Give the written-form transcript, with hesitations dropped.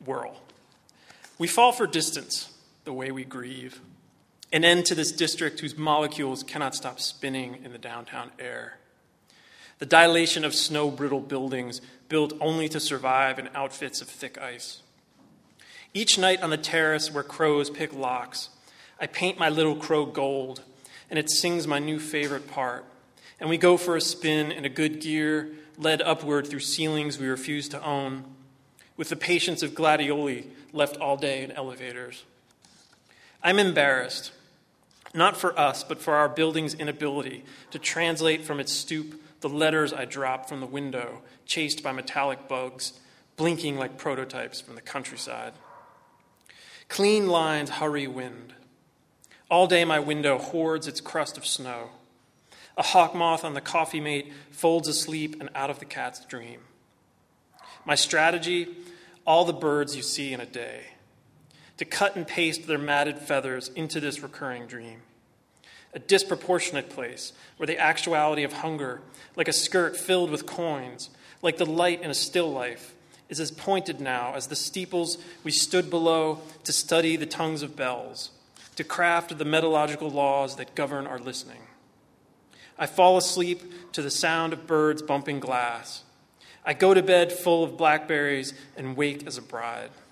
whirl. We fall for distance, the way we grieve. An end to this district whose molecules cannot stop spinning in the downtown air. The dilation of snow-brittle buildings built only to survive in outfits of thick ice. Each night on the terrace where crows pick locks, I paint my little crow gold, and it sings my new favorite part. And we go for a spin in a good gear, led upward through ceilings we refuse to own, with the patience of gladioli left all day in elevators. I'm embarrassed, not for us, but for our building's inability to translate from its stoop the letters I drop from the window, chased by metallic bugs, blinking like prototypes from the countryside. Clean lines hurry wind. All day my window hoards its crust of snow. A hawk moth on the coffee mate folds asleep and out of the cat's dream. My strategy, all the birds you see in a day, to cut and paste their matted feathers into this recurring dream. A disproportionate place where the actuality of hunger, like a skirt filled with coins, like the light in a still life, is as pointed now as the steeples we stood below to study the tongues of bells, to craft the metallurgical laws that govern our listening. I fall asleep to the sound of birds bumping glass. I go to bed full of blackberries and wake as a bride.